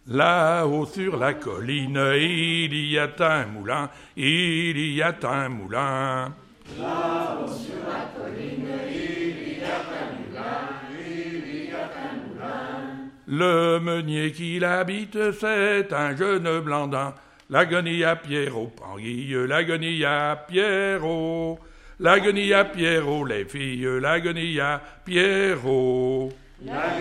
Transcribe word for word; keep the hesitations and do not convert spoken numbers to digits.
Là-haut sur la colline, il y a un moulin, il y a un moulin. Là-haut sur la colline, il y a un moulin, il y a un moulin. Le meunier qui l'habite, c'est un jeune blandin. La guenille à Pierrot, Panguille, la guenille à Pierrot. La guenille à Pierrot, les filles, la guenille à Pierrot. La